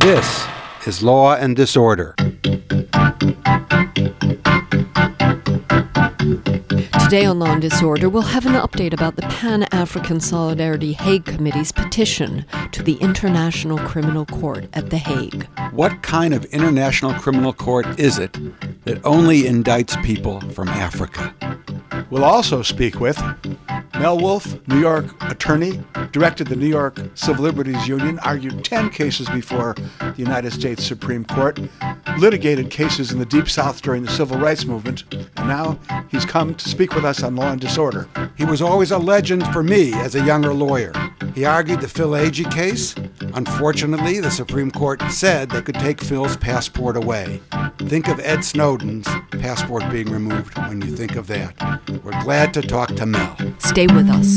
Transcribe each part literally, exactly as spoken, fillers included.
This is Law and Disorder. Today on Law and Disorder, we'll have an update about the Pan-African Solidarity Hague Committee's petition to the International Criminal Court at The Hague. What kind of international criminal court is it that only indicts people from Africa? We'll also speak with Mel Wolfe, New York attorney, directed the New York Civil Liberties Union, argued ten cases before the United States Supreme Court, litigated cases in the Deep South during the Civil Rights Movement, and now he's come to speak with us on Law and Disorder. He was always a legend for me as a younger lawyer. He argued the Phil Agee case. Unfortunately, the Supreme Court said they could take Phil's passport away. Think of Ed Snowden's passport being removed when you think of that. We're glad to talk to Mel. Stay with us.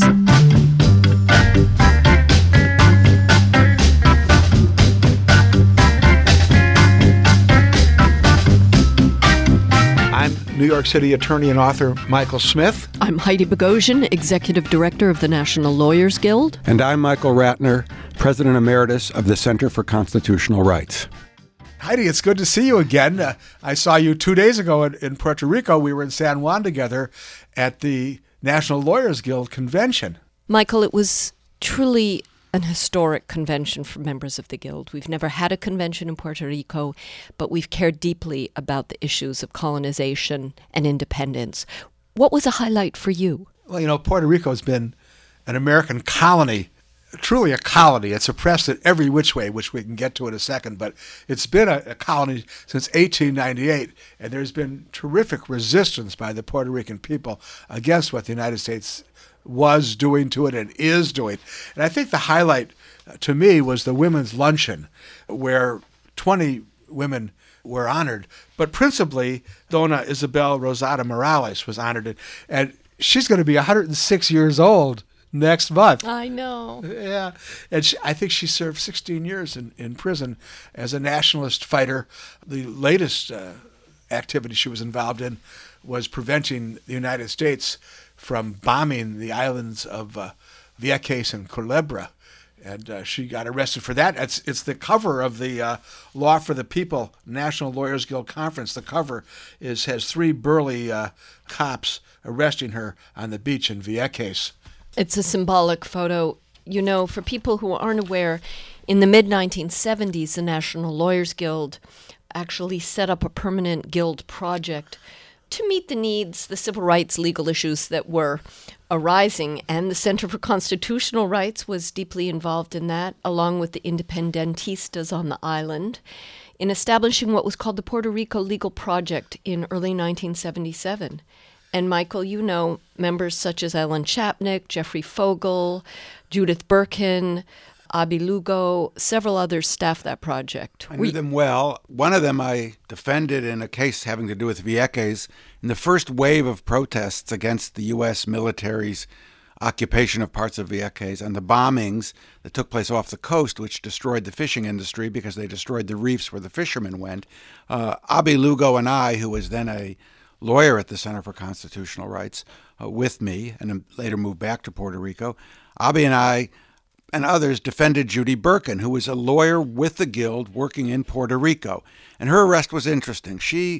I'm New York City attorney and author Michael Smith. I'm Heidi Bogosian, Executive Director of the National Lawyers Guild. And I'm Michael Ratner, President Emeritus of the Center for Constitutional Rights. Heidi, it's good to see you again. Uh, I saw you two days ago in, in Puerto Rico. We were in San Juan together at the National Lawyers Guild convention. Michael, it was truly an historic convention for members of the Guild. We've never had a convention in Puerto Rico, but we've cared deeply about the issues of colonization and independence. What was a highlight for you? Well, you know, Puerto Rico has been an American colony, truly a colony. It's oppressed in every which way, which we can get to in a second, but it's been a, a colony since eighteen ninety-eight, and there's been terrific resistance by the Puerto Rican people against what the United States was doing to it and is doing. And I think the highlight uh, to me was the women's luncheon, where twenty women were honored, but principally Dona Isabel Rosada Morales was honored, and she's going to be one hundred six years old next month. I know. Yeah. And she, I think she served sixteen years in, in prison as a nationalist fighter. The latest uh, activity she was involved in was preventing the United States from bombing the islands of uh, Vieques and Culebra. And uh, she got arrested for that. It's, it's the cover of the uh, Law for the People National Lawyers Guild Conference. The cover is has three burly uh, cops arresting her on the beach in Vieques. It's a symbolic photo. You know, for people who aren't aware, in the mid nineteen seventies, the National Lawyers Guild actually set up a permanent guild project to meet the needs, the civil rights legal issues that were arising. And the Center for Constitutional Rights was deeply involved in that, along with the independentistas on the island, in establishing what was called the Puerto Rico Legal Project in early nineteen seventy-seven. And Michael, you know members such as Ellen Chapnick, Jeffrey Fogel, Judith Birkin, Abi Lugo, several others staffed that project. I knew them well. One of them I defended in a case having to do with Vieques in the first wave of protests against the U S military's occupation of parts of Vieques and the bombings that took place off the coast, which destroyed the fishing industry because they destroyed the reefs where the fishermen went. Uh, Abi Lugo and I, who was then a lawyer at the Center for Constitutional Rights, uh, with me, and later moved back to Puerto Rico, Abi and I and others defended Judy Birkin, who was a lawyer with the Guild working in Puerto Rico. And her arrest was interesting. She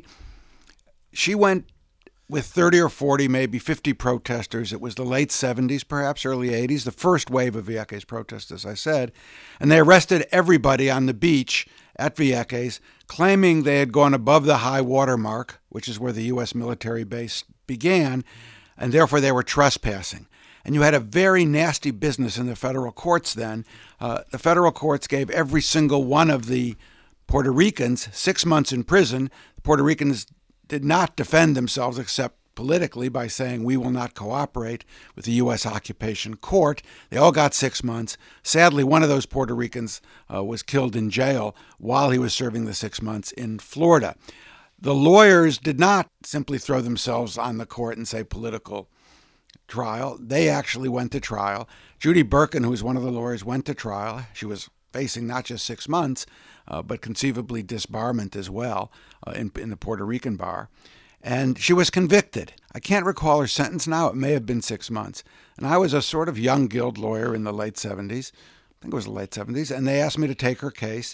she went with thirty or forty, maybe fifty protesters. It was the late seventies, perhaps early eighties, the first wave of Vieques protests, as I said. And they arrested everybody on the beach at Vieques, claiming they had gone above the high water mark, which is where the U S military base began, and therefore they were trespassing. And you had a very nasty business in the federal courts then. Uh, the federal courts gave every single one of the Puerto Ricans six months in prison. The Puerto Ricans did not defend themselves except politically by saying we will not cooperate with the U S occupation court. They all got six months. Sadly, one of those Puerto Ricans uh, was killed in jail while he was serving the six months in Florida. The lawyers did not simply throw themselves on the court and say political trial. They actually went to trial. Judy Birkin, who was one of the lawyers, went to trial. She was facing not just six months, uh, but conceivably disbarment as well uh, in, in the Puerto Rican bar. And she was convicted. I can't recall her sentence now. It may have been six months. And I was a sort of young guild lawyer in the late seventies. I think it was the late seventies. And they asked me to take her case.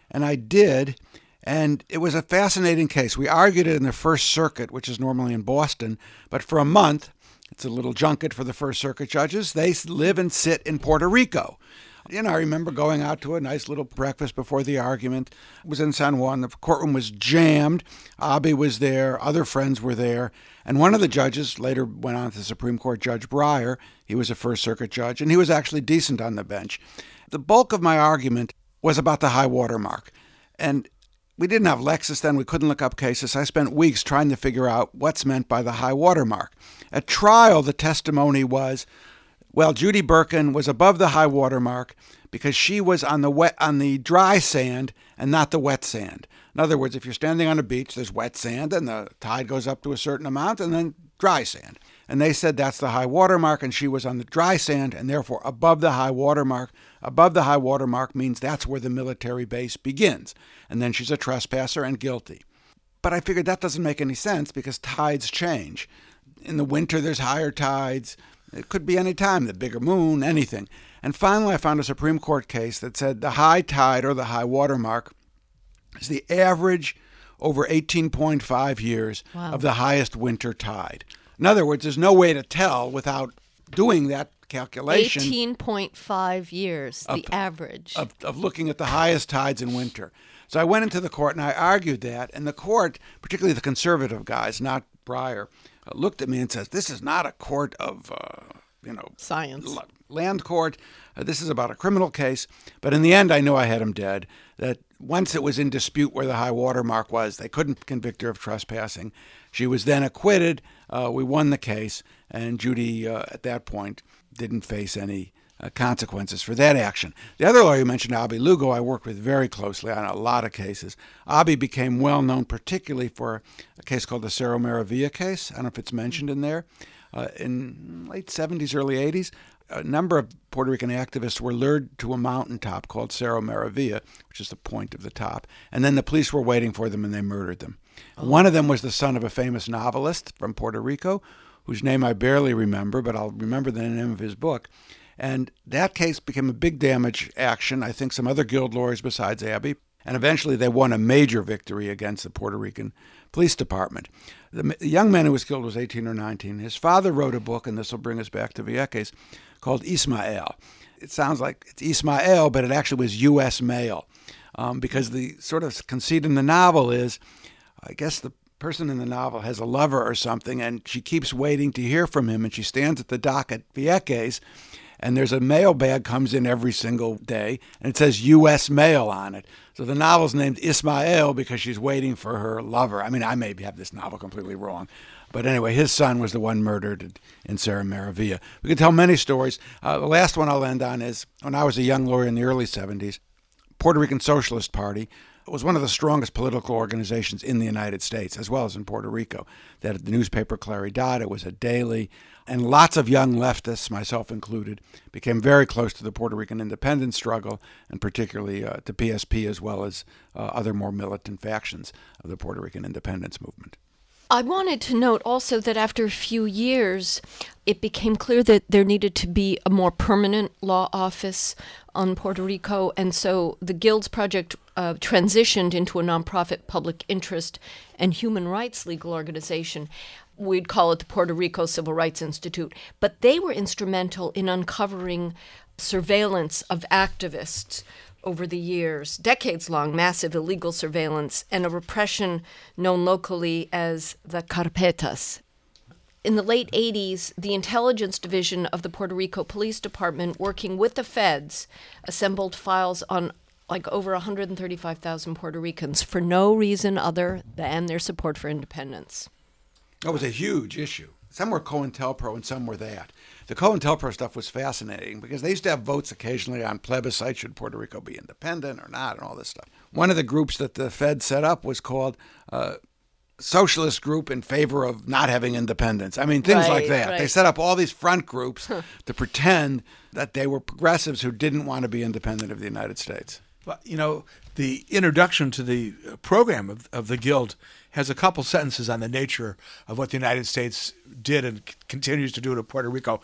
And I did, and it was a fascinating case. We argued it in the First Circuit, which is normally in Boston, but for a month, it's a little junket for the First Circuit judges. They live and sit in Puerto Rico. You know, I remember going out to a nice little breakfast before the argument. It was in San Juan. The courtroom was jammed. Abby was there. Other friends were there. And one of the judges later went on to the Supreme Court, Judge Breyer. He was a First Circuit judge, and he was actually decent on the bench. The bulk of my argument was about the high water mark. And we didn't have Lexis then. We couldn't look up cases. I spent weeks trying to figure out what's meant by the high water mark. At trial, the testimony was, well, Judy Birkin was above the high water mark because she was on the wet on the dry sand and not the wet sand. In other words, if you're standing on a beach, there's wet sand and the tide goes up to a certain amount and then dry sand. And they said that's the high water mark, and she was on the dry sand and therefore above the high water mark. Above the high water mark means that's where the military base begins. And then she's a trespasser and guilty. But I figured that doesn't make any sense because tides change. In the winter, there's higher tides. It could be any time, the bigger moon, anything. And finally, I found a Supreme Court case that said the high tide or the high water mark is the average over eighteen point five years wow. of the highest winter tide. In other words, there's no way to tell without doing that calculation. eighteen point five years, of, the average. Of, of looking at the highest tides in winter. So I went into the court and I argued that, and the court, particularly the conservative guys, not Breyer, uh, looked at me and says, this is not a court of, uh, you know, science. L- land court. Uh, this is about a criminal case. But in the end, I knew I had him dead, that once it was in dispute where the high water mark was, they couldn't convict her of trespassing. She was then acquitted. Uh, we won the case, and Judy, uh, at that point, didn't face any uh, consequences for that action. The other lawyer you mentioned, Abby Lugo, I worked with very closely on a lot of cases. Abby became well known particularly for a case called the Cerro Maravilla case. I don't know if it's mentioned in there. Uh, in late seventies, early eighties, a number of Puerto Rican activists were lured to a mountaintop called Cerro Maravilla, which is the point of the top, and then the police were waiting for them and they murdered them. Oh. One of them was the son of a famous novelist from Puerto Rico, whose name I barely remember, but I'll remember the name of his book. And that case became a big damage action. I think some other guild lawyers besides Abby. And eventually they won a major victory against the Puerto Rican Police Department. The young man who was killed was eighteen or nineteen. His father wrote a book, and this will bring us back to Vieques, called Ismael. It sounds like it's Ismael, but it actually was U S Mail. Um, because the sort of conceit in the novel is, I guess the person in the novel has a lover or something, and she keeps waiting to hear from him, and she stands at the dock at Vieques, and there's a mail bag comes in every single day, and it says U S Mail on it. So the novel's named Ismael because she's waiting for her lover. I mean, I may have this novel completely wrong. But anyway, his son was the one murdered in Cerro Maravilla. We could tell many stories. Uh, the last one I'll end on is when I was a young lawyer in the early seventies, Puerto Rican Socialist Party was one of the strongest political organizations in the United States, as well as in Puerto Rico. They had the newspaper Claridad. It was a daily. And lots of young leftists, myself included, became very close to the Puerto Rican independence struggle, and particularly uh, to P S P as well as uh, other more militant factions of the Puerto Rican independence movement. I wanted to note also that after a few years, it became clear that there needed to be a more permanent law office on Puerto Rico, and so the Guilds Project uh, transitioned into a nonprofit public interest and human rights legal organization. We'd call it the Puerto Rico Civil Rights Institute, but they were instrumental in uncovering surveillance of activists over the years, decades-long massive illegal surveillance, and a repression known locally as the carpetas. In the late eighties, the intelligence division of the Puerto Rico Police Department, working with the feds, assembled files on like over one hundred thirty-five thousand Puerto Ricans for no reason other than their support for independence. That was a huge issue. Some were COINTELPRO and some were that. The COINTELPRO stuff was fascinating because they used to have votes occasionally on plebiscite, should Puerto Rico be independent or not, and all this stuff. One of the groups that the Fed set up was called uh, Socialist Group in Favor of Not Having Independence. I mean, things right, like that. Right. They set up all these front groups to pretend that they were progressives who didn't want to be independent of the United States. But, you know, the introduction to the program of, of the Guild has a couple sentences on the nature of what the United States did and c- continues to do to Puerto Rico.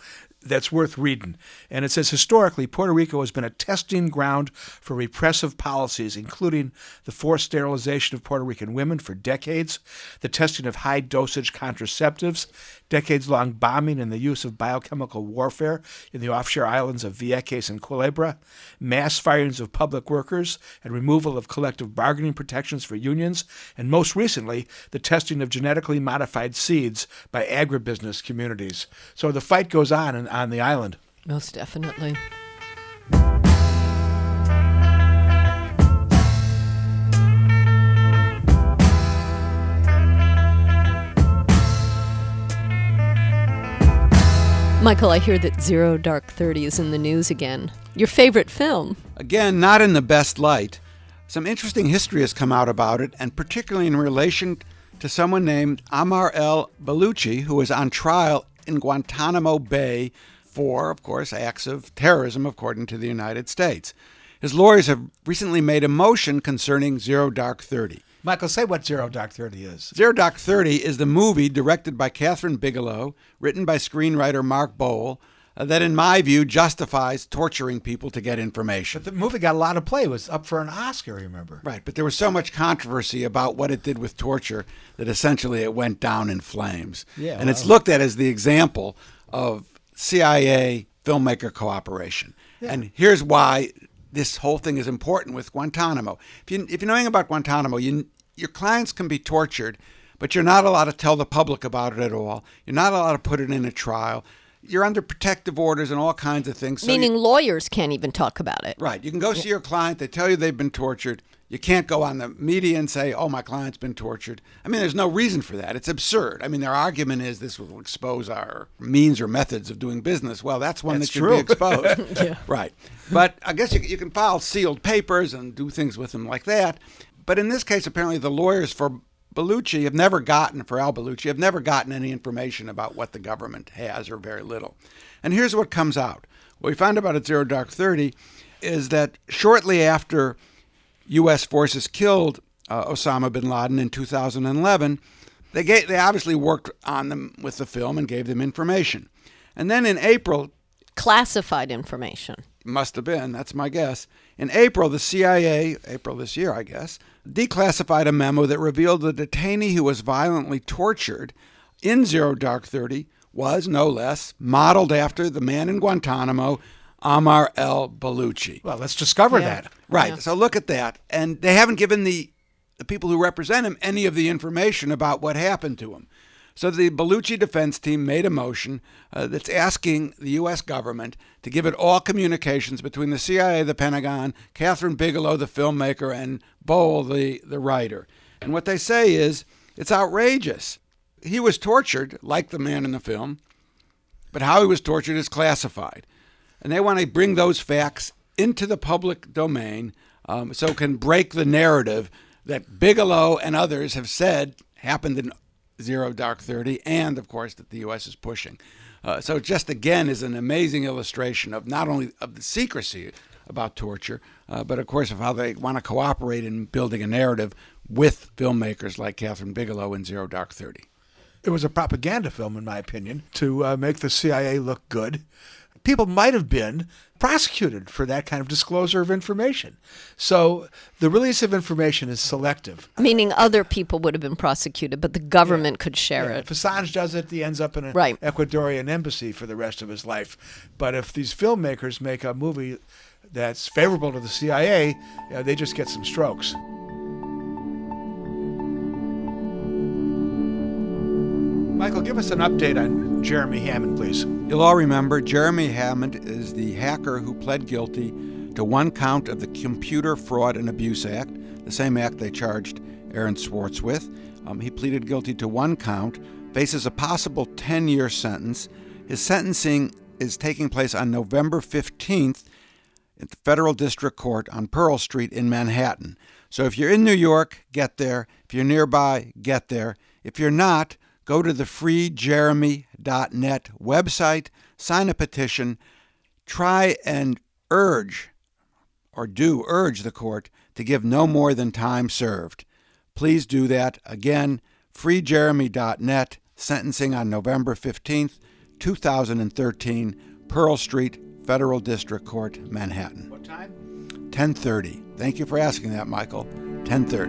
that's worth reading. And it says, historically, Puerto Rico has been a testing ground for repressive policies, including the forced sterilization of Puerto Rican women for decades, the testing of high-dosage contraceptives, decades-long bombing and the use of biochemical warfare in the offshore islands of Vieques and Culebra, mass firings of public workers, and removal of collective bargaining protections for unions, and most recently, the testing of genetically modified seeds by agribusiness communities. So the fight goes on in, on the island. Most definitely. Michael, I hear that Zero Dark Thirty is in the news again. Your favorite film. Again, not in the best light. Some interesting history has come out about it, and particularly in relation to someone named Ammar el-Baluchi, who was on trial in Guantanamo Bay for, of course, acts of terrorism, according to the United States. His lawyers have recently made a motion concerning Zero Dark Thirty. Michael, say what Zero Dark Thirty is. Zero Dark Thirty is the movie directed by Kathryn Bigelow, written by screenwriter Mark Boal, uh, that, in my view, justifies torturing people to get information. But the movie got a lot of play. It was up for an Oscar, remember? Right, but there was so much controversy about what it did with torture that essentially it went down in flames. Yeah, and well, it's looked at as the example of C I A filmmaker cooperation. Yeah. And here's why this whole thing is important with Guantanamo. If you if you know anything about Guantanamo, you your clients can be tortured, but you're not allowed to tell the public about it at all. You're not allowed to put it in a trial. You're under protective orders and all kinds of things. So Meaning you, lawyers can't even talk about it. Right. You can go see your client. They tell you they've been tortured. You can't go on the media and say, oh, my client's been tortured. I mean, there's no reason for that. It's absurd. I mean, their argument is this will expose our means or methods of doing business. Well, that's one That's that should true. be exposed. Yeah. Right. But I guess you, you can file sealed papers and do things with them like that. But in this case, apparently the lawyers for Baluchi have never gotten, for al-Baluchi, have never gotten any information about what the government has, or very little. And here's what comes out. What we found about at Zero Dark Thirty is that shortly after U S forces killed uh, Osama bin Laden in two thousand eleven, they gave, they obviously worked on them with the film and gave them information. And then in April, Classified information. must have been, that's my guess. In April, the C I A, April this year, I guess, declassified a memo that revealed the detainee who was violently tortured in Zero Dark Thirty was, no less, modeled after the man in Guantanamo, Ammar el-Baluchi. Well, let's discover Yeah. that. Right, Yeah. so look at that. And they haven't given the, the people who represent him any of the information about what happened to him. So the Baluchi defense team made a motion uh, that's asking the U S government to give it all communications between the C I A, the Pentagon, Kathryn Bigelow, the filmmaker, and Boal, the, the writer. And what they say is, it's outrageous. He was tortured, like the man in the film, but how he was tortured is classified. And they want to bring those facts into the public domain um, so it can break the narrative that Bigelow and others have said happened in Zero Dark Thirty, and, of course, that the U S is pushing. Uh, so it just, again, is an amazing illustration of not only of the secrecy about torture, uh, but, of course, of how they want to cooperate in building a narrative with filmmakers like Kathryn Bigelow in Zero Dark Thirty. It was a propaganda film, in my opinion, to uh, make the C I A look good. People might have been prosecuted for that kind of disclosure of information. So the release of information is selective. Meaning other people would have been prosecuted, but the government Yeah. could share Yeah, it. if Assange does it, he ends up in an Right. Ecuadorian embassy for the rest of his life. But if these filmmakers make a movie that's favorable to the C I A, uh, they just get some strokes. Michael, give us an update on Jeremy Hammond, please. You'll all remember Jeremy Hammond is the hacker who pled guilty to one count of the Computer Fraud and Abuse Act, the same act they charged Aaron Swartz with. Um, he pleaded guilty to one count, faces a possible ten-year sentence. His sentencing is taking place on November fifteenth at the Federal District Court on Pearl Street in Manhattan. So if you're in New York, get there. If you're nearby, get there. If you're not, go to the free jeremy dot net website, sign a petition, try and urge, or do urge the court to give no more than time served. Please do that. Again, free jeremy dot net, sentencing on November fifteenth, two thousand thirteen. Pearl Street, Federal District Court, Manhattan. What time? ten thirty. Thank you for asking that, Michael. ten thirty.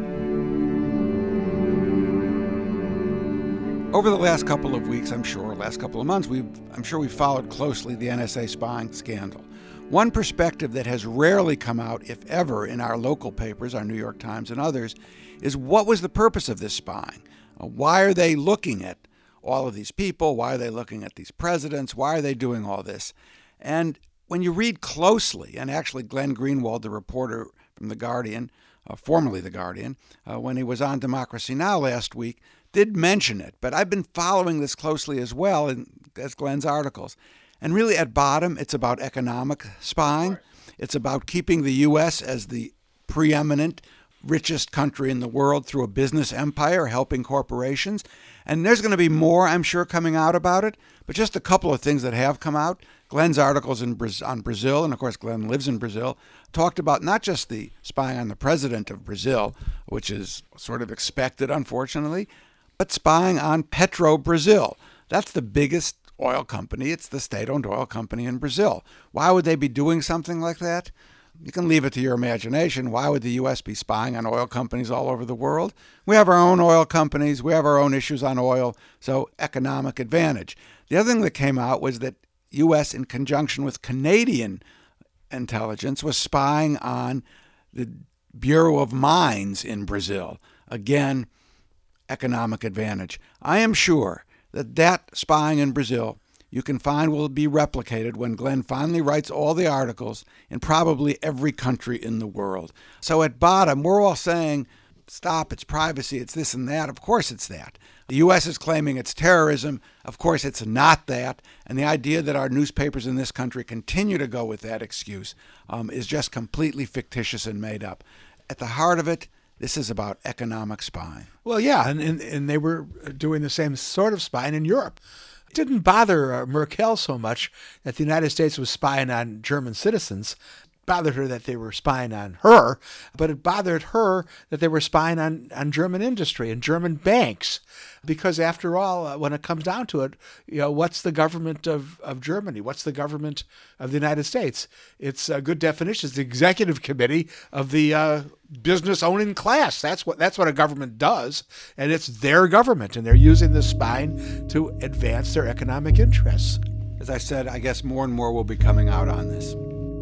Over the last couple of weeks, I'm sure, last couple of months, we've, I'm sure we've followed closely the N S A spying scandal. One perspective that has rarely come out, if ever, in our local papers, our New York Times and others, is what was the purpose of this spying? Uh, why are they looking at all of these people? Why are they looking at these presidents? Why are they doing all this? And when you read closely, and actually Glenn Greenwald, the reporter from The Guardian, uh, formerly The Guardian, uh, when he was on Democracy Now! Last week, did mention it. But I've been following this closely as well, in, as Glenn's articles. And really, at bottom, it's about economic spying. It's about keeping the U S as the preeminent, richest country in the world through a business empire, helping corporations. And there's going to be more, I'm sure, coming out about it. But just a couple of things that have come out. Glenn's articles in Bra- on Brazil, and of course Glenn lives in Brazil, talked about not just the spying on the president of Brazil, which is sort of expected, unfortunately, but spying on Petrobrazil. That's the biggest oil company. It's the state-owned oil company in Brazil. Why would they be doing something like that? You can leave it to your imagination. Why would the U S be spying on oil companies all over the world? We have our own oil companies. We have our own issues on oil, so economic advantage. The other thing that came out was that U S, in conjunction with Canadian intelligence, was spying on the Bureau of Mines in Brazil. Again, economic advantage. I am sure that that spying in Brazil you can find will be replicated when Glenn finally writes all the articles in probably every country in the world. So at bottom, we're all saying, stop, it's privacy, it's this and that. Of course it's that. The U S is claiming it's terrorism. Of course it's not that. And the idea that our newspapers in this country continue to go with that excuse um, is just completely fictitious and made up. At the heart of it, this is about economic spying. Well, yeah, and, and, and they were doing the same sort of spying in Europe. It didn't bother uh, Merkel so much that the United States was spying on German citizens. It bothered her that they were spying on her, but it bothered her that they were spying on, on German industry and German banks. Because after all, uh, when it comes down to it, you know, what's the government of, of Germany? What's the government of the United States? It's a good definition. It's the executive committee of the uh, business-owning class. That's what that's what a government does, and it's their government, and they're using the spying to advance their economic interests. As I said, I guess more and more will be coming out on this.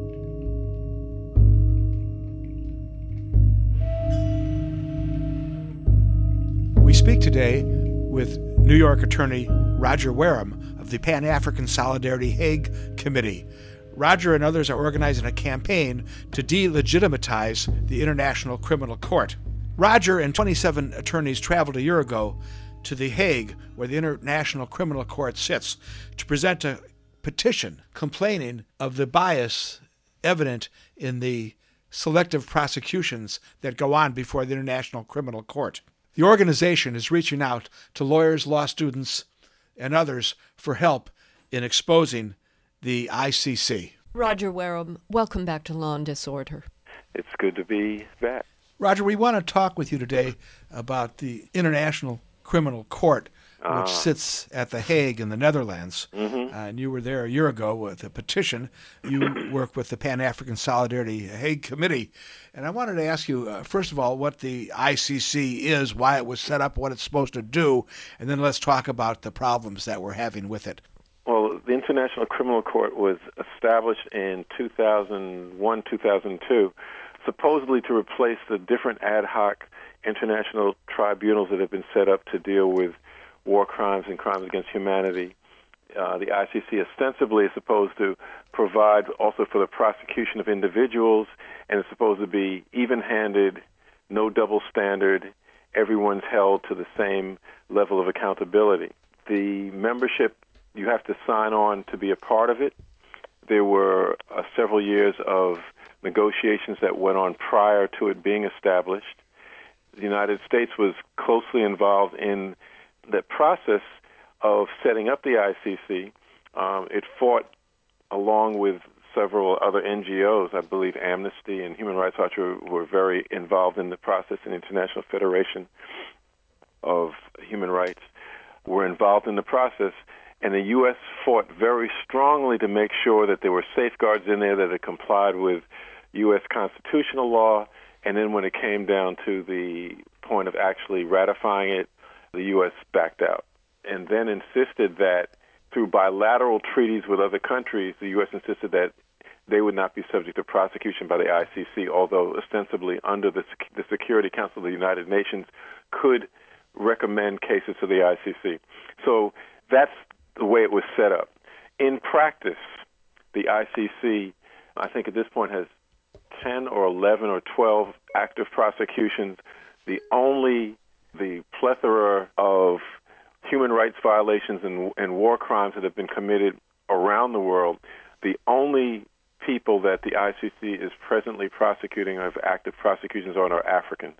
We speak today with New York attorney Roger Wareham of the Pan-African Solidarity Hague Committee. Roger and others are organizing a campaign to delegitimize the International Criminal Court. Roger and twenty-seven attorneys traveled a year ago to The Hague, where the International Criminal Court sits, to present a petition complaining of the bias evident in the selective prosecutions that go on before the International Criminal Court. The organization is reaching out to lawyers, law students, and others for help in exposing the I C C. Roger Wareham, welcome back to Law and Disorder. It's good to be back. Roger, we want to talk with you today about the International Criminal Court, which uh, sits at The Hague in the Netherlands. Mm-hmm. Uh, and you were there a year ago with a petition. You work with the Pan-African Solidarity Hague Committee. And I wanted to ask you, uh, first of all, what the I C C is, why it was set up, what it's supposed to do, and then let's talk about the problems that we're having with it. Well, the International Criminal Court was established in two thousand one, two thousand two, supposedly to replace the different ad hoc international tribunals that have been set up to deal with war crimes and crimes against humanity. Uh, the I C C ostensibly is supposed to provide also for the prosecution of individuals, and it's supposed to be even-handed, no double standard. Everyone's held to the same level of accountability. The membership, you have to sign on to be a part of it. There were uh, several years of negotiations that went on prior to it being established. The United States was closely involved in the process of setting up the I C C. Um, it fought along with several other N G Os. I believe Amnesty and Human Rights Watch were, were very involved in the process, and International Federation of Human Rights were involved in the process. And the U S fought very strongly to make sure that there were safeguards in there that it complied with U S constitutional law. And then when it came down to the point of actually ratifying it, the U S backed out. And then insisted that through bilateral treaties with other countries, the U S insisted that they would not be subject to prosecution by the I C C, although ostensibly under the, the Security Council of the United Nations could recommend cases to the I C C. So that's the way it was set up. In practice, the I C C, I think at this point, has ten or eleven or twelve active prosecutions. The only, the plethora of human rights violations and, and war crimes that have been committed around the world, the only people that the I C C is presently prosecuting or have active prosecutions on are Africans.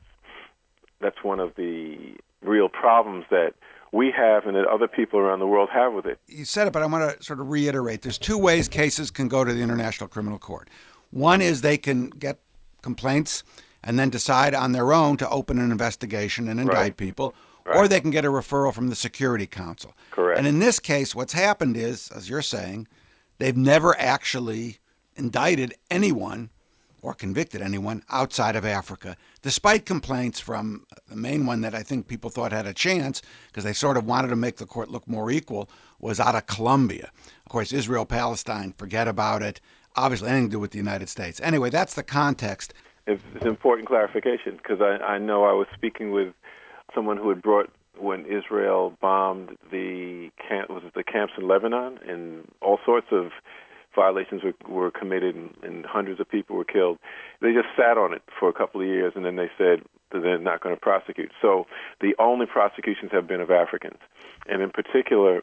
That's one of the real problems that we have and that other people around the world have with it. You said it, but I want to sort of reiterate. There's two ways cases can go to the International Criminal Court. One is they can get complaints and then decide on their own to open an investigation and indict Right. people, Right. or they can get a referral from the Security Council. Correct. And in this case, what's happened is, as you're saying, they've never actually indicted anyone or convicted anyone outside of Africa, despite complaints from the main one that I think people thought had a chance, because they sort of wanted to make the court look more equal, was out of Colombia. Of course, Israel, Palestine, forget about it. Obviously, anything to do with the United States. Anyway, that's the context. It's, it's important clarification, because I, I know I was speaking with someone who had brought, when Israel bombed the camp, was it the camps in Lebanon, and all sorts of violations were, were committed and, and hundreds of people were killed. They just sat on it for a couple of years, and then they said that they're not going to prosecute. So the only prosecutions have been of Africans. And in particular,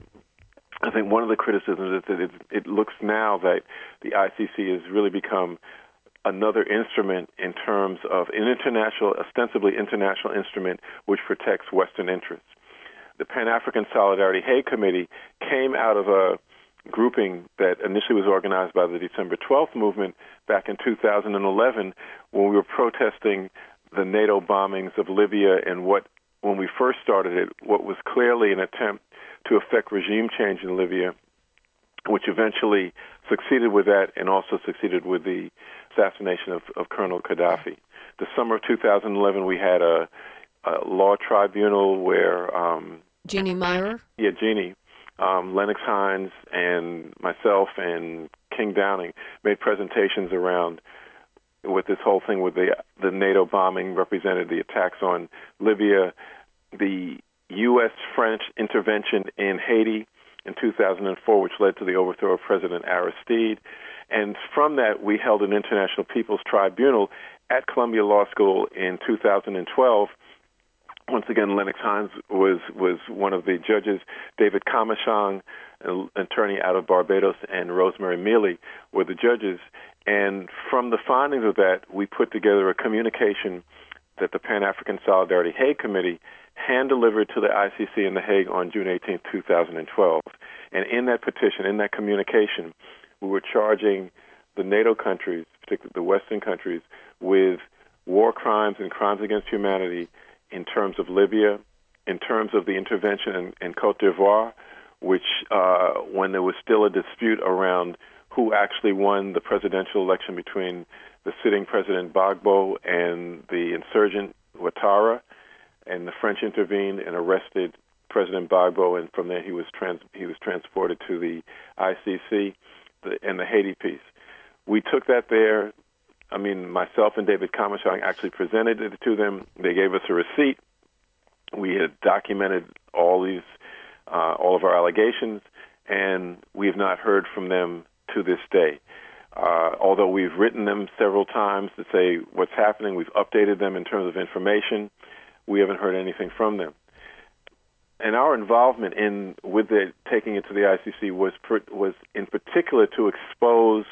I think one of the criticisms is that it, it looks now that the I C C has really become another instrument in terms of an international, ostensibly international instrument which protects Western interests. The Pan-African Solidarity Hague Committee came out of a grouping that initially was organized by the December twelfth movement back in two thousand eleven when we were protesting the NATO bombings of Libya and what, when we first started it, what was clearly an attempt to effect regime change in Libya, which eventually succeeded with that and also succeeded with the assassination of, of Colonel Gaddafi. The summer of two thousand eleven, we had a, a law tribunal where... Um, Jeannie Meyer? Yeah, Jeannie. Um, Lennox Hines and myself and King Downing made presentations around what this whole thing with the the NATO bombing represented, the attacks on Libya, the U S French intervention in Haiti in two thousand four, which led to the overthrow of President Aristide. And from that, we held an International People's Tribunal at Columbia Law School in two thousand twelve. Once again, Lennox Hines was, was one of the judges. David Kamashong, an attorney out of Barbados, and Rosemary Mealy were the judges. And from the findings of that, we put together a communication that the Pan-African Solidarity Hague Committee hand-delivered to the I C C in The Hague on June eighteenth, two thousand twelve. And in that petition, in that communication, we were charging the NATO countries, particularly the Western countries, with war crimes and crimes against humanity in terms of Libya, in terms of the intervention in, in Cote d'Ivoire, which uh, when there was still a dispute around who actually won the presidential election between the sitting President Gbagbo and the insurgent Ouattara, and the French intervened and arrested President Gbagbo, and from there he was trans- he was transported to the I C C the, and the Haiti piece. We took that there. I mean, myself and David Kamashong actually presented it to them. They gave us a receipt. We had documented all these, uh, all of our allegations, and we have not heard from them to this day. Uh, although we've written them several times to say what's happening, we've updated them in terms of information, we haven't heard anything from them. And our involvement in with the taking it to the I C C was per, was in particular to expose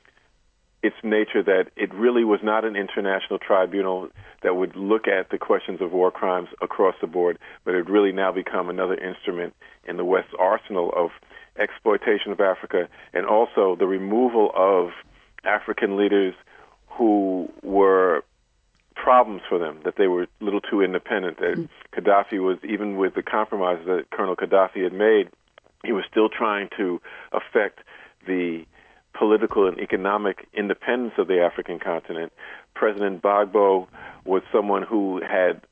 its nature, that it really was not an international tribunal that would look at the questions of war crimes across the board, but it really now become another instrument in the West's arsenal of exploitation of Africa, and also the removal of African leaders who were problems for them, that they were a little too independent, that mm-hmm. Gaddafi was, even with the compromises that Colonel Gaddafi had made, He was still trying to affect the political and economic independence of the African continent. President Gbagbo was someone who had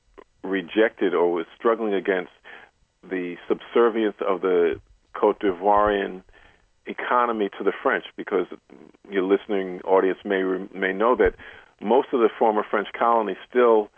rejected or was struggling against the subservience of the Cote d'Ivoirian economy to the French, because your listening audience may may know that most of the former French colonies still,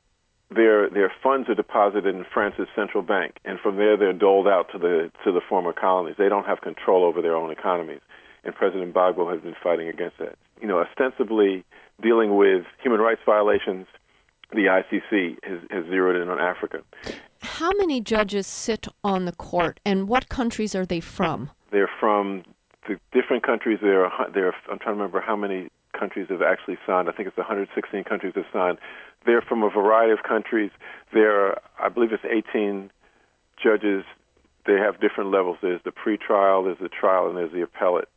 their their funds are deposited in France's central bank, and from there they're doled out to the to the former colonies. They don't have control over their own economies, and President Gbagbo has been fighting against that. You know, ostensibly dealing with human rights violations, the I C C has, has zeroed in on Africa. How many judges sit on the court, and what countries are they from? They're from the different countries. There are, there are, I'm trying to remember how many countries have actually signed. I think it's one hundred sixteen countries have signed. They're from a variety of countries. There are, I believe it's eighteen judges. They have different levels. There's the pre-trial, there's the trial, and there's the appellate.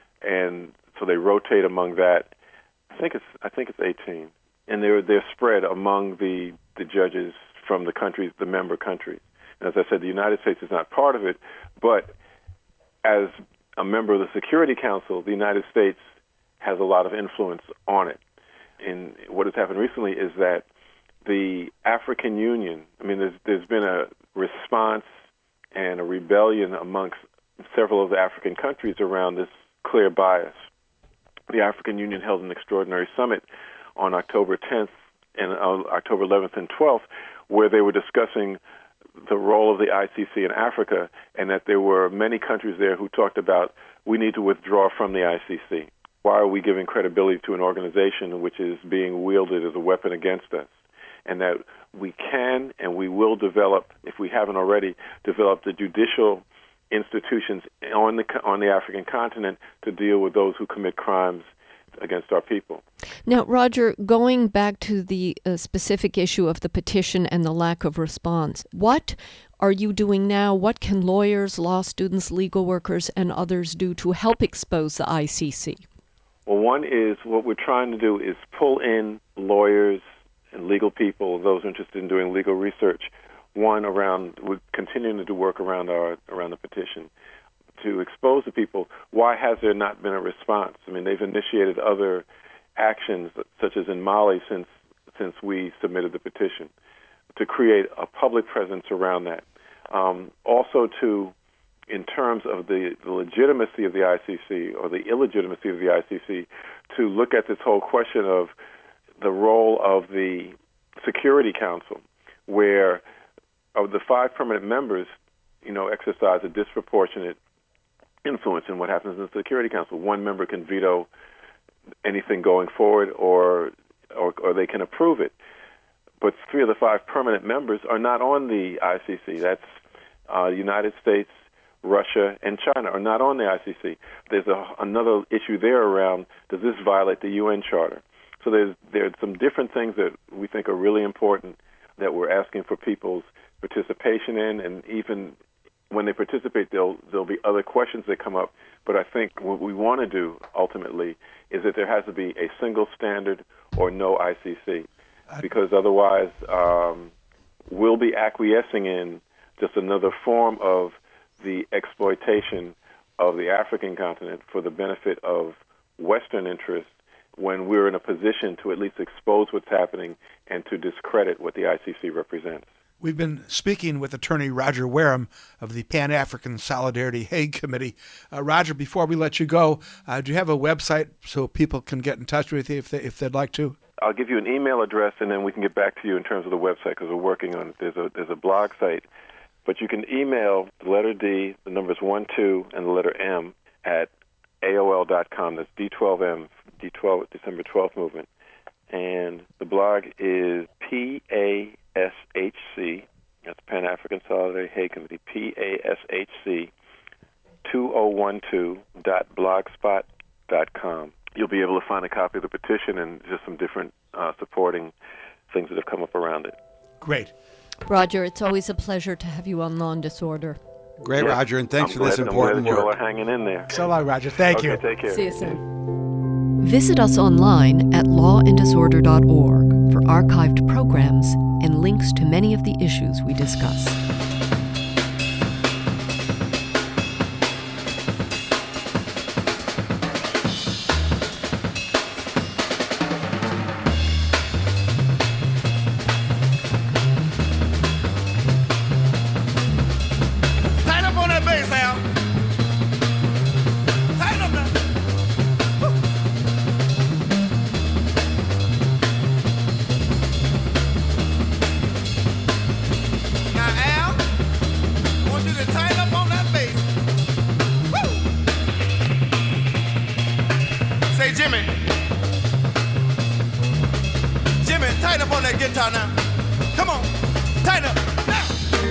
And so they rotate among that. I think it's I think it's eighteen. And they're they're spread among the, the judges from the countries, the member countries. And as I said, the United States is not part of it, but as a member of the Security Council, the United States has a lot of influence on it. And what has happened recently is that the African Union, I mean, there's, there's been a response and a rebellion amongst several of the African countries around this clear bias. The African Union held an extraordinary summit on October tenth and uh, October eleventh and twelfth, where they were discussing the role of the I C C in Africa, and that there were many countries there who talked about, we need to withdraw from the I C C. Why are we giving credibility to an organization which is being wielded as a weapon against us? And that we can and we will develop, if we haven't already, develop the judicial institutions on the on the African continent to deal with those who commit crimes against our people. Now, Roger, going back to the uh, specific issue of the petition and the lack of response, what are you doing now? What can lawyers, law students, legal workers, and others do to help expose the I C C? Well, one is what we're trying to do is pull in lawyers and legal people, those interested in doing legal research. One, around, we're continuing to do work around our around the petition to expose the people. Why has there not been a response? I mean, they've initiated other actions, such as in Mali, since since we submitted the petition, to create a public presence around that. Um, also, to, in terms of the, the legitimacy of the I C C or the illegitimacy of the I C C, to look at this whole question of the role of the Security Council, where of the five permanent members, you know, exercise a disproportionate influence in what happens in the Security Council. One member can veto anything going forward, or, or or they can approve it. But three of the five permanent members are not on the I C C. That's uh, the United States, Russia, and China are not on the I C C. There's a, another issue there around, does this violate the U N Charter? So there's there's some different things that we think are really important that we're asking for people's participation in, and even when they participate, there'll, there'll be other questions that come up. But I think what we want to do, ultimately, is that there has to be a single standard or no I C C, because otherwise um, we'll be acquiescing in just another form of the exploitation of the African continent for the benefit of Western interests, when we're in a position to at least expose what's happening and to discredit what the I C C represents. We've been speaking with attorney Roger Wareham of the Pan-African Solidarity Hague Committee. Uh, Roger, before we let you go, uh, do you have a website so people can get in touch with you if, they, if they'd like to? I'll give you an email address, and then we can get back to you in terms of the website, because we're working on it. There's a, there's a blog site. But you can email the letter D, the numbers one, two, and the letter M at A O L dot com. That's D twelve M, D twelve, December twelfth Movement. And the blog is P A S H C, that's Pan-African Solidarity Hague Committee, P A S H C two thousand twelve dot blogspot dot com. You'll be able to find a copy of the petition and just some different uh, supporting things that have come up around it. Great. Roger, it's always a pleasure to have you on Law and Disorder. Great, Yeah. Roger, and thanks I'm for this glad, important I'm glad that you all work. are hanging in there. So long, Roger. Thank okay, you. take care. See you soon. Visit us online at law and disorder dot org for archived programs and links to many of the issues we discuss. Tighten up on that guitar now. Come on. Tighten up. Now.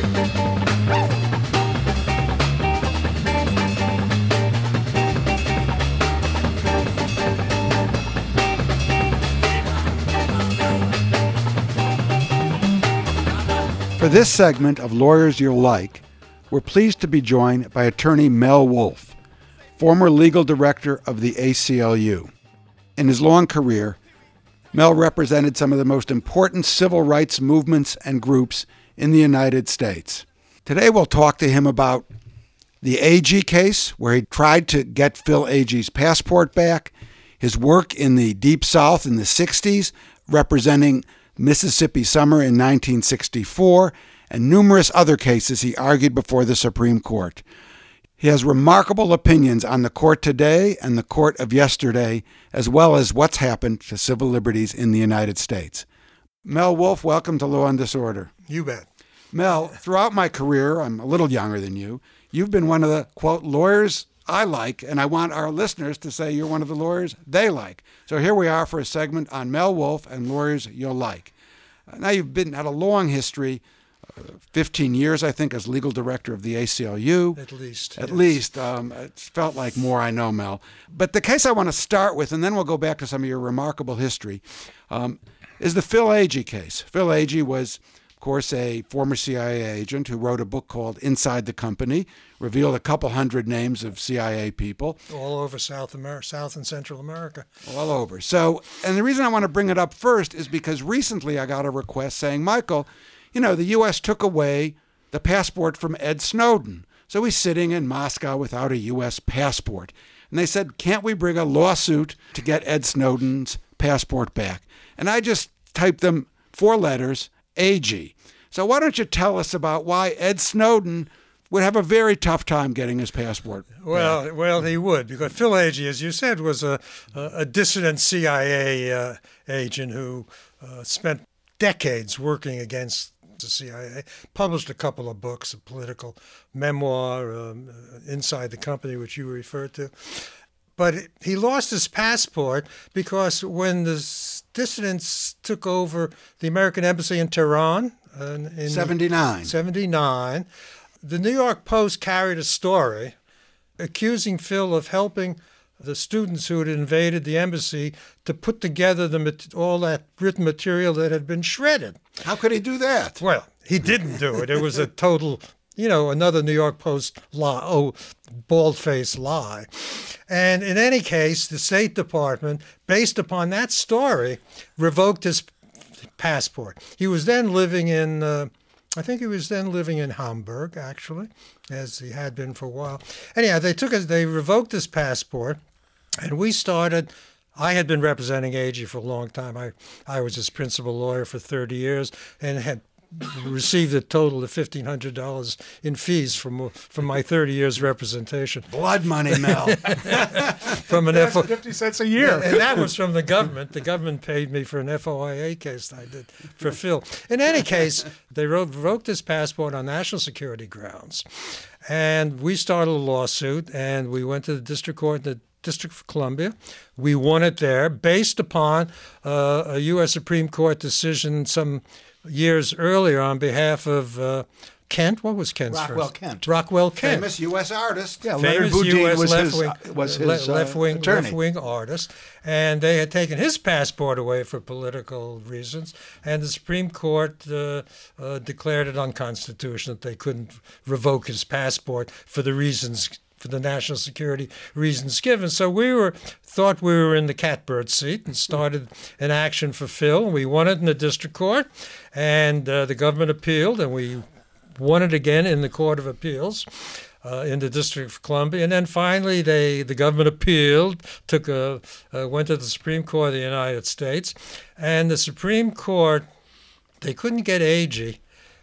For this segment of Lawyers You'll Like, we're pleased to be joined by attorney Mel Wolfe, former legal director of the A C L U. In his long career, Mel represented some of the most important civil rights movements and groups in the United States. Today we'll talk to him about the Agee case, where he tried to get Phil Agee's passport back, his work in the Deep South in the sixties, representing Mississippi Summer in nineteen sixty-four, and numerous other cases he argued before the Supreme Court. He has remarkable opinions on the court today and the court of yesterday, as well as what's happened to civil liberties in the United States. Mel Wolfe, welcome to Law and Disorder. You bet. Mel, throughout my career, I'm a little younger than you, you've been one of the, quote, lawyers I like, and I want our listeners to say you're one of the lawyers they like. So here we are for a segment on Mel Wolfe and lawyers you'll like. Uh, now you've been had a long history, uh, fifteen years, I think, as legal director of the A C L U. At least. At yes. least. Um, it felt like more I know, Mel. But the case I want to start with, and then we'll go back to some of your remarkable history, um, is the Phil Agee case. Phil Agee was, of course, a former C I A agent who wrote a book called Inside the Company, revealed a couple hundred names of C I A people. All over South America, South and Central America. All over. So, and the reason I want to bring it up first is because recently I got a request saying, Michael, you know, the U S took away the passport from Ed Snowden. So he's sitting in Moscow without a U S passport. And they said, can't we bring a lawsuit to get Ed Snowden's passport back? And I just typed them four letters, Agee. So why don't you tell us about why Ed Snowden would have a very tough time getting his passport back? Well, well, he would, because Phil Agee, as you said, was a, a, a dissident C I A uh, agent who uh, spent decades working against the C I A, published a couple of books, a political memoir, um, Inside the Company, which you referred to. But he lost his passport because when the dissidents took over the American embassy in Tehran uh, in seventy-nine. seventy-nine, the New York Post carried a story accusing Phil of helping the students who had invaded the embassy to put together the all that written material that had been shredded. How could he do that? Well, he didn't do it. It was a total, you know, another New York Post lie, oh, bald-faced lie. And in any case, the State Department, based upon that story, revoked his passport. He was then living in, uh, I think he was then living in Hamburg, actually, as he had been for a while. Anyhow, they took us, they revoked his passport, and we started. I had been representing Agee for a long time. I, I was his principal lawyer for thirty years and had received a total of fifteen hundred dollars in fees from from my thirty years representation. Blood money, Mel. From an F O fifty cents a year. And that was from the government. The government paid me for an F O I A case I did for Phil. In any case, they revoked his passport on national security grounds. And we started a lawsuit, and we went to the district court in the District of Columbia. We won it there based upon uh, a U S Supreme Court decision some years earlier on behalf of uh, Kent. What was Kent's Rockwell first? Kent. Rockwell Kent. Famous U S artist. Yeah, Leonard Famous Boudin U S was left his, wing, uh, was his uh, left wing, attorney. left wing artist, and they had taken his passport away for political reasons, and the Supreme Court uh, uh, declared it unconstitutional that they couldn't revoke his passport for the reasons. For the national security reasons given. So we were thought we were in the catbird seat and started an action for Phil. We won it in the district court, and uh, the government appealed, and we won it again in the Court of Appeals uh, in the District of Columbia. And then finally, they the government appealed, took a uh, went to the Supreme Court of the United States, and the Supreme Court, they couldn't get Agee.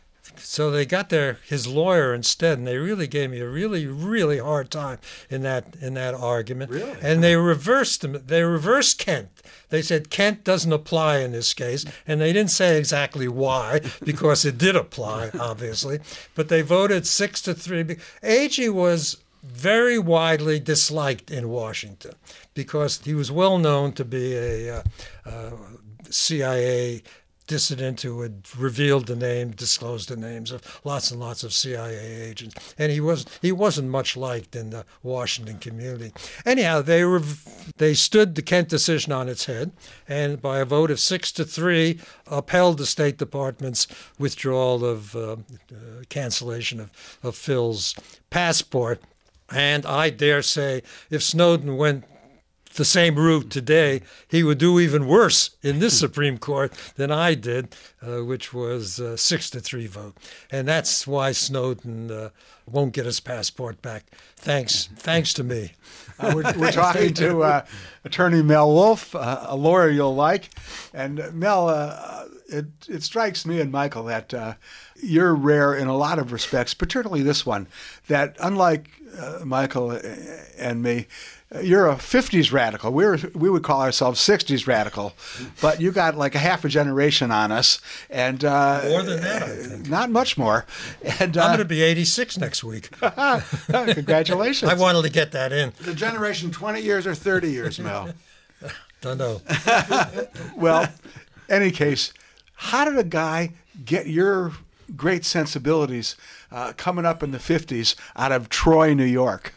So they got their his lawyer instead, and they really gave me a really, really hard time in that in that argument. Really? And they reversed them. They reversed Kent. They said Kent doesn't apply in this case, and they didn't say exactly why, because it did apply, obviously. But they voted six to three. Agee was very widely disliked in Washington because he was well known to be a uh, uh, C I A dissident who had revealed the name, disclosed the names of lots and lots of C I A agents, and he was he wasn't much liked in the Washington community. Anyhow, they were they stood the Kent decision on its head, and by a vote of six to three, upheld the State Department's withdrawal of uh, uh, cancellation of, of Phil's passport. And I dare say, if Snowden went the same route today, he would do even worse in this Supreme Court than I did, uh, which was a six to three vote. And that's why Snowden uh, won't get his passport back. Thanks, thanks to me. Uh, we're, we're talking to uh, Attorney Mel Wolfe, uh, a lawyer you'll like. And uh, Mel, uh, it, it strikes me and Michael that uh, you're rare in a lot of respects, particularly this one, that unlike uh, Michael and me, you're a fifties radical. We're we would call ourselves sixties radical, but you got like a half a generation on us, and uh, more than that, I think. Not much more. And uh, I'm going to be eighty-six next week. Congratulations! I wanted to get that in. The generation twenty years or thirty years, Mel? Don't know. Well, any case, how did a guy get your great sensibilities uh, coming up in the fifties out of Troy, New York?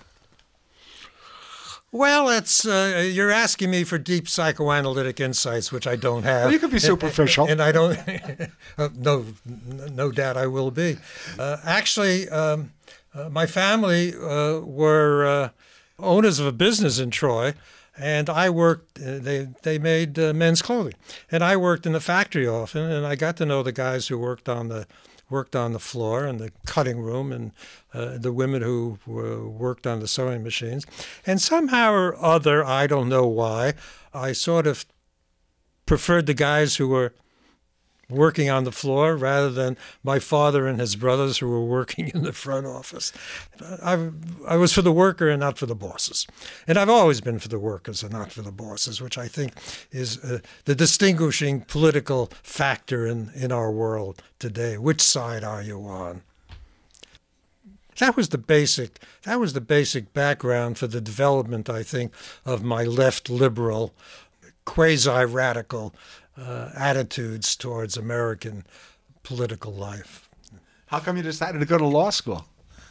Well, it's uh, you're asking me for deep psychoanalytic insights, which I don't have. Well, you could be superficial, and, and I don't. uh, no, no doubt I will be. Uh, actually, um, uh, my family uh, were uh, owners of a business in Troy, and I worked. Uh, they they made uh, men's clothing, and I worked in the factory often, and I got to know the guys who worked on the. worked on the floor and the cutting room, and uh, the women who uh, worked on the sewing machines. And somehow or other, I don't know why, I sort of preferred the guys who were working on the floor rather than my father and his brothers who were working in the front office. I, I was for the worker and not for the bosses. And I've always been for the workers and not for the bosses, which I think is uh, the distinguishing political factor in, in our world today. Which side are you on? That was the basic that was the basic background for the development, I think, of my left liberal, quasi-radical Uh, attitudes towards American political life. How come you decided to go to law school?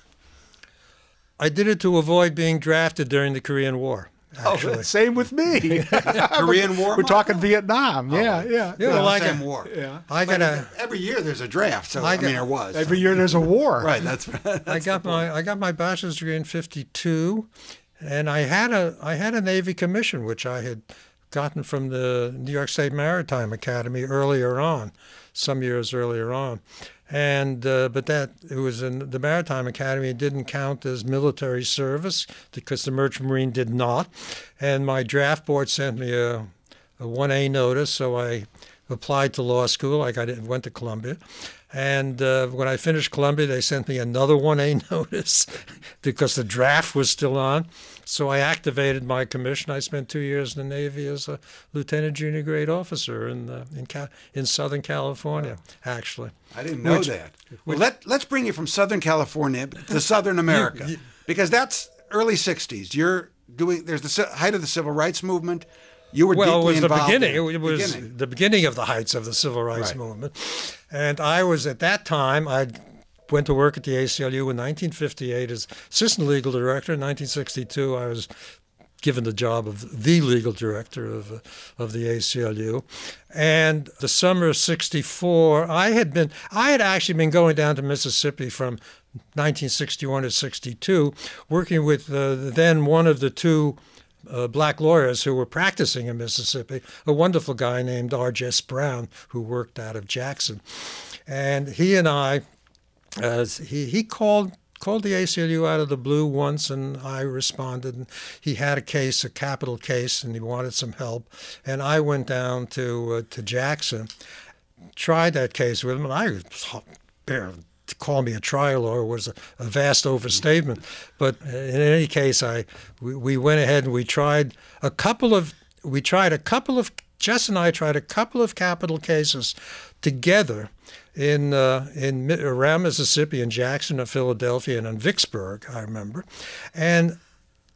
I did it to avoid being drafted during the Korean War, actually. Oh, same with me. Korean War? We're talking Vietnam. Oh, yeah, yeah. Yeah, well, I same got, war. Yeah. I got a, every year there's a draft. So I, I got- mean, there was. Every year there's a war. Right. That's. that's I got my I got my bachelor's degree in fifty-two, and I had a I had a Navy commission which I had gotten from the New York State Maritime Academy earlier on, some years earlier on. And uh, but that it was in the Maritime Academy. It didn't count as military service because the Merchant Marine did not. And my draft board sent me a, a one A notice, so I applied to law school. I got it, went to Columbia. And uh, when I finished Columbia, they sent me another one A notice because the draft was still on. So I activated my commission. I spent two years in the Navy as a lieutenant junior grade officer in uh, in, Ca- in Southern California, actually. I didn't know Which- that. Well, let, let's bring you from Southern California to Southern America, You- you- because that's early sixties. You're doing, there's the ci- height of the civil rights movement. You were Well, it deeply was the involved beginning. in It was beginning. the beginning of the heights of the civil rights Right. movement. And I was, at that time, I went to work at the A C L U in nineteen fifty-eight as assistant legal director. In nineteen sixty-two, I was given the job of the legal director of uh, of the A C L U. And the summer of sixty-four, I had been I had actually been going down to Mississippi from nineteen sixty-one to sixty-two, working with uh, then one of the two uh, black lawyers who were practicing in Mississippi, a wonderful guy named R J S Brown, who worked out of Jackson. And he and I, uh, he, he called called the A C L U out of the blue once, and I responded. And he had a case, a capital case, and he wanted some help. And I went down to uh, to Jackson, tried that case with him, and I barely, to call me a trial lawyer was a, a vast overstatement. But in any case, I we, we went ahead and we tried a couple of we tried a couple of Jess and I tried a couple of capital cases together in uh, in around Mississippi, in Jackson, and Philadelphia, and in Vicksburg, I remember. And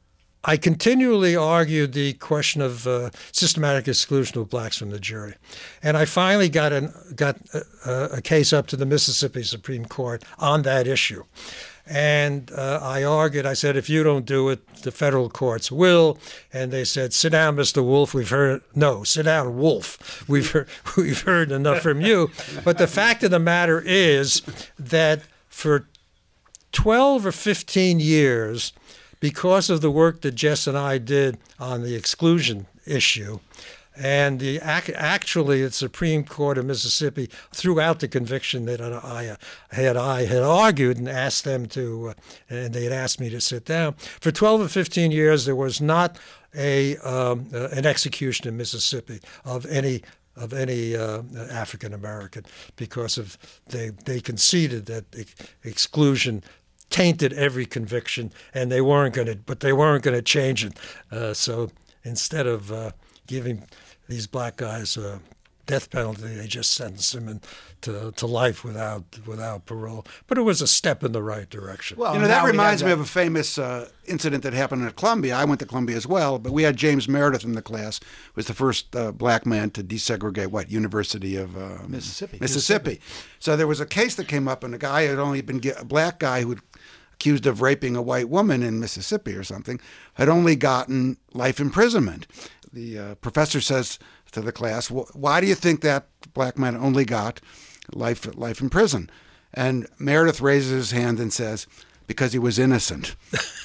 I continually argued the question of uh, systematic exclusion of blacks from the jury. And I finally got, an, got a, a case up to the Mississippi Supreme Court on that issue. And uh, I argued, I said, if you don't do it, the federal courts will. And they said, sit down, Mister Wolf. We've heard, no, sit down, Wolf. We've heard, we've heard enough from you. But the fact of the matter is that for twelve or fifteen years, because of the work that Jess and I did on the exclusion issue, and the actually the Supreme Court of Mississippi threw out the conviction that I had I had argued and asked them to, uh, and they had asked me to sit down. For twelve or fifteen years, there was not a um, uh, an execution in Mississippi of any of any uh, African American because of they they conceded that ex- exclusion tainted every conviction, and they weren't going to, but they weren't going to change it. Uh, so instead of uh, giving these black guys a death penalty, they just sentenced them in to, to life without without parole. But it was a step in the right direction. Well, you know, that reminds me of a famous uh, incident that happened at Columbia. I went to Columbia as well, but we had James Meredith in the class, who was the first uh, black man to desegregate, what, University of uh, Mississippi. Mississippi. So there was a case that came up, and a guy had only been, a black guy who had accused of raping a white woman in Mississippi or something, had only gotten life imprisonment. The uh, professor says to the class, well, why do you think that black man only got life life in prison? And Meredith raises his hand and says, because he was innocent.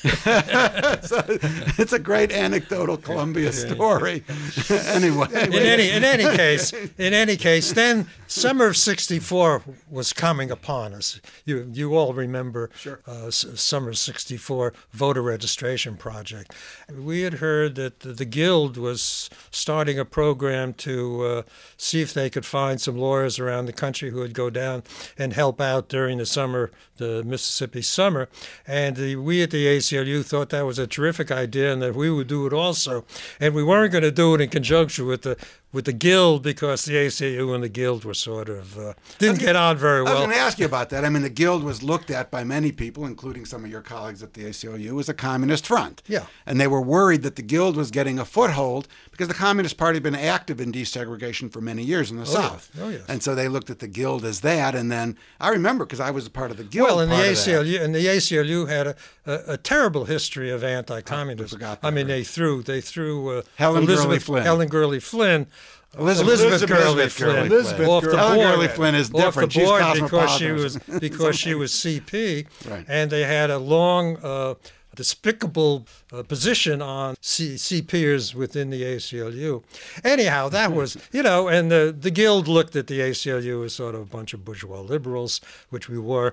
So it's a great anecdotal Columbia story. anyway, in any in any case, in any case, then summer of sixty-four was coming upon us. You you all remember sure. uh, summer of sixty-four voter registration project. We had heard that the, the Guild was starting a program to uh, see if they could find some lawyers around the country who would go down and help out during the summer, the Mississippi summer. And the, we at the A C L U thought that was a terrific idea and that we would do it also. And we weren't going to do it in conjunction with the with the Guild because the A C L U and the Guild were sort of, uh, didn't get on very well. I was going to ask you about that. I mean, the Guild was looked at by many people, including some of your colleagues at the A C L U, as a communist front. Yeah. And they were worried that the Guild was getting a foothold because the Communist Party had been active in desegregation for many years in the Oh, South. yes. Oh, yes. And so they looked at the Guild as that. And then I remember because I was a part of the Guild. Well, and the part of A C L U that. and the A C L U had a, a, a terrible history of anti-communism. I forgot that, I mean, right. they threw they threw uh, Helen Gurley Elizabeth Flynn. Helen Gurley Flynn. Elizabeth, Elizabeth Gurley Elizabeth Flynn, Gurley Elizabeth off the Gurley. board, Helen Gurley Flynn is off different. the She's board because she cosmopolitan. was because she was C P, Right. and they had a long, uh, despicable uh, position on C- CPers within the A C L U. Anyhow, that was you know, and the the Guild looked at the A C L U as sort of a bunch of bourgeois liberals, which we were.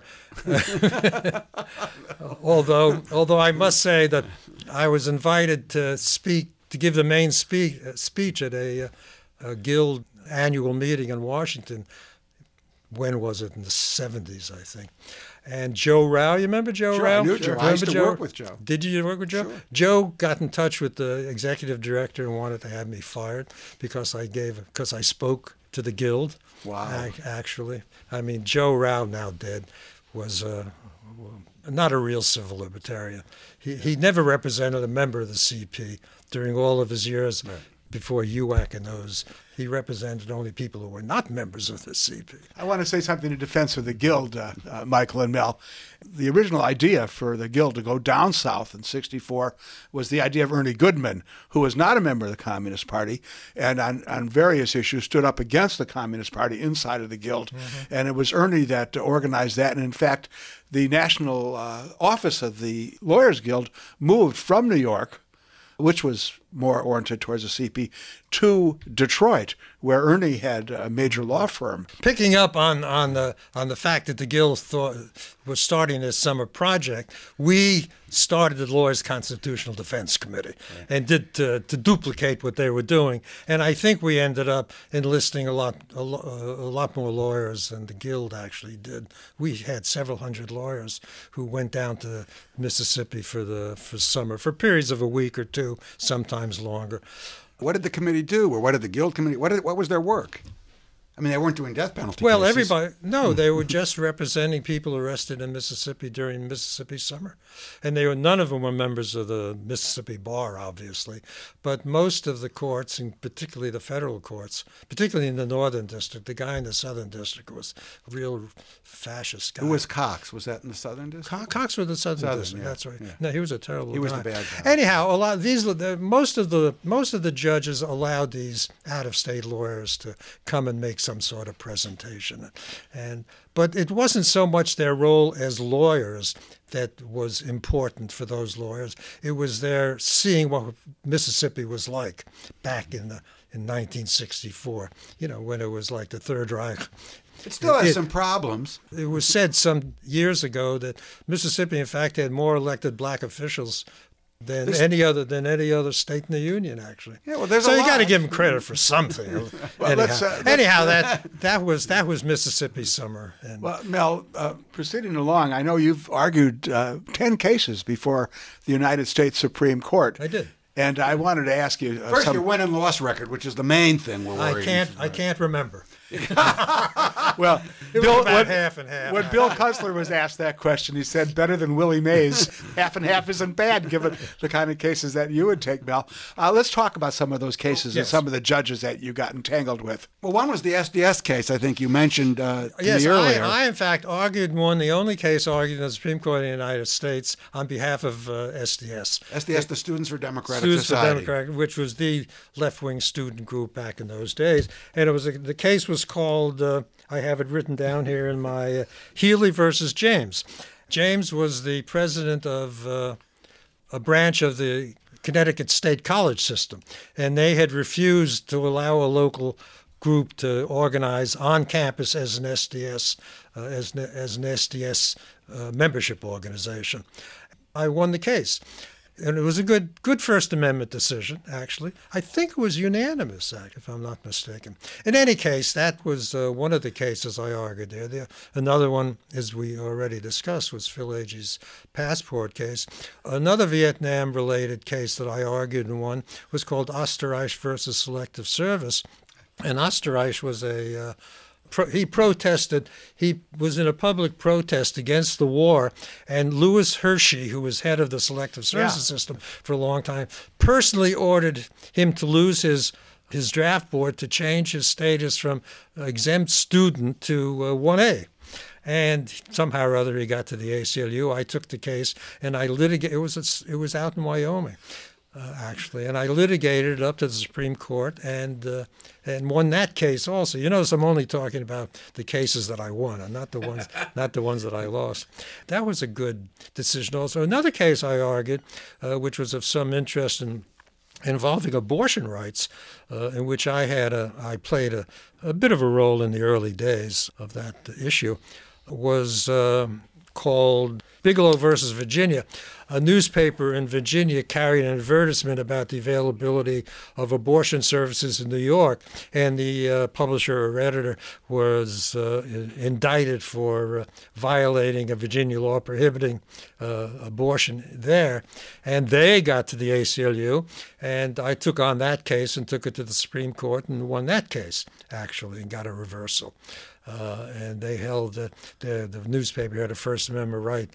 although although I must say that I was invited to speak to give the main speak, uh, speech at a, uh, a Guild annual meeting in Washington. When was it? In the seventies, I think. And Joe Rao, you remember Joe Sure, Rao? I knew Joe. I Remember used to work with Joe. Did you work with Joe? Sure. Joe got in touch with the executive director and wanted to have me fired because I gave because I spoke to the Guild. Wow. Ac- Actually, I mean, Joe Rao, now dead, was uh, not a real civil libertarian. He he never represented a member of the C P during all of his years before U A C and those. He represented only people who were not members of the C P. I want to say something in defense of the Guild, uh, uh, Michael and Mel. The original idea for the Guild to go down south in sixty-four was the idea of Ernie Goodman, who was not a member of the Communist Party and on, on various issues stood up against the Communist Party inside of the Guild. Mm-hmm. And it was Ernie that organized that. And in fact, the national uh, office of the Lawyers Guild moved from New York, which was more oriented towards the C P, to Detroit, where Ernie had a major law firm. Picking up on on the on the fact that the Guild thought was starting this summer project, we started the Lawyers Constitutional Defense Committee right. and did to, to duplicate what they were doing. And I think we ended up enlisting a lot a, a lot more lawyers than the Guild actually did. We had several hundred lawyers who went down to Mississippi for the for summer for periods of a week or two, sometimes longer. What did the committee do, or what did the Guild committee? What did, what was their work? I mean, they weren't doing death penalty Well, cases. everybody, no, they were just representing people arrested in Mississippi during Mississippi summer. And they were, none of them were members of the Mississippi Bar, obviously. But most of the courts, and particularly the federal courts, particularly in the Northern District, the guy in the Southern District was a real fascist guy. Who was Cox? Was that in the Southern District? Co- Cox was the Southern, Southern, District. yeah, That's right. yeah. No, he was a terrible He was guy. the bad guy. Anyhow, a lot these the, most of the most of the judges allowed these out-of-state lawyers to come and make some sort of presentation, and but it wasn't so much their role as lawyers that was important for those lawyers. It was their seeing what Mississippi was like back in the in nineteen sixty-four. You know, when it was like the Third Reich. It still has It- some problems. It was said some years ago that Mississippi, in fact, had more elected black officials than This- any other than any other state in the union, actually. Yeah, well, there's so a you lot. got to give them credit for something. Well, anyhow, let's, uh, let's- anyhow, that that was that was Mississippi summer. And Well, Mel, uh, proceeding along, I know you've argued uh, ten cases before the United States Supreme Court. I did. And I wanted to ask you uh, First, some, your win and loss record, which is the main thing we're I worried can't about. I can't remember. well, It was about half and half. When Bill Kutzler was asked that question, he said, better than Willie Mays, half and half isn't bad, given the kind of cases that you would take, Mel. Uh, let's talk about some of those cases and Yes. some of the judges that you got entangled with. Well, one was the S D S case, I think you mentioned uh, to Yes, me earlier. I, I in fact argued one, the only case argued in the Supreme Court of the United States on behalf of uh, S D S. S D S, the Students for Democratic Students for Society. Democratic, which was the left-wing student group back in those days, and it was a, the case was called. Uh, I have it written down here in my uh, Healy versus James. James was the president of uh, a branch of the Connecticut State College system, and they had refused to allow a local group to organize on campus as an S D S, uh, as, an- as an S D S uh, membership organization. I won the case. And it was a good good First Amendment decision, actually. I think it was unanimous, if I'm not mistaken. In any case, that was uh, one of the cases I argued there. The, another one, as we already discussed, was Phil Agee's passport case. Another Vietnam-related case that I argued and won was called Osterreich versus Selective Service. And Osterreich was a... Uh, Pro, he protested, he was in a public protest against the war, and Louis Hershey, who was head of the Selective Services Yeah. System for a long time, personally ordered him to lose his his draft board to change his status from exempt student to uh, one A. And somehow or other he got to the A C L U. I took the case and I litigated. It was a, it was out in Wyoming. Uh, actually, and I litigated it up to the Supreme Court and uh, and won that case also. You notice I'm only talking about the cases that I won, and not the ones not the ones that I lost. That was a good decision. Also, another case I argued, uh, which was of some interest in involving abortion rights, uh, in which I had a I played a, a bit of a role in the early days of that issue, was uh, called Bigelow versus Virginia. A newspaper in Virginia carried an advertisement about the availability of abortion services in New York, and the uh, publisher or editor was uh, indicted for uh, violating a Virginia law prohibiting uh, abortion there. And they got to the A C L U, and I took on that case and took it to the Supreme Court and won that case, actually, and got a reversal. Uh, and they held that the, the newspaper had a First Amendment right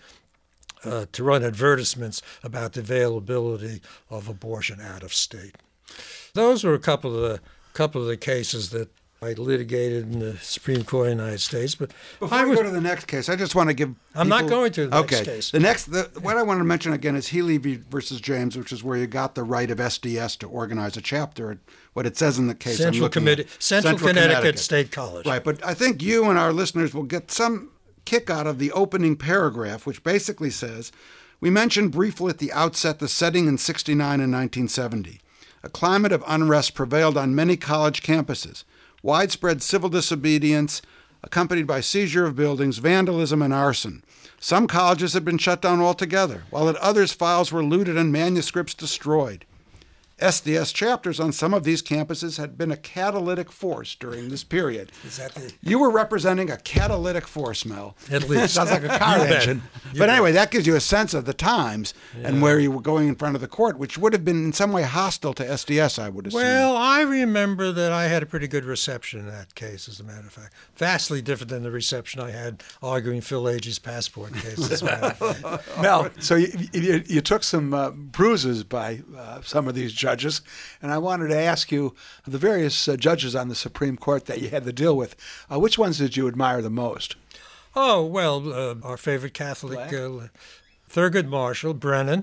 Uh, to run advertisements about the availability of abortion out of state. Those were a couple of the couple of the cases that I litigated in the Supreme Court of the United States. But Before I we was, go to the next case, I just want to give. I'm not people- going to the okay. next case. The next, the, what I want to mention again is Healy v- versus James, which is where you got the right of S D S to organize a chapter. What it says in the case. I'm Central looking Committee, at. Central, Connecticut, State College. Right, but I think you and our listeners will get some kick out of the opening paragraph, which basically says, we mentioned briefly at the outset the setting in sixty-nine and nineteen seventy. A climate of unrest prevailed on many college campuses. Widespread civil disobedience, accompanied by seizure of buildings, vandalism, and arson. Some colleges had been shut down altogether, while at others files were looted and manuscripts destroyed. S D S chapters on some of these campuses had been a catalytic force during this period. Is that the... You were representing a catalytic force, Mel. At least. Sounds like a car You bet. engine. You But bet. anyway, that gives you a sense of the times and where you were going in front of the court, which would have been in some way hostile to S D S, I would assume. Well, I remember that I had a pretty good reception in that case, as a matter of fact. Vastly different than the reception I had arguing Phil Agee's passport case, as a matter of fact. Mel, so you, you, you took some uh, bruises by uh, some of these judges, and I wanted to ask you, the various uh, judges on the Supreme Court that you had to deal with, uh, which ones did you admire the most? Oh, well, uh, our favorite Catholic, uh, Thurgood Marshall, Brennan,